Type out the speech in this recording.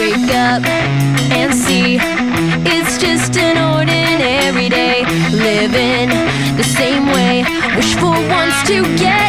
wake up and see it's just an ordinary day, living the same way. Wish for once to get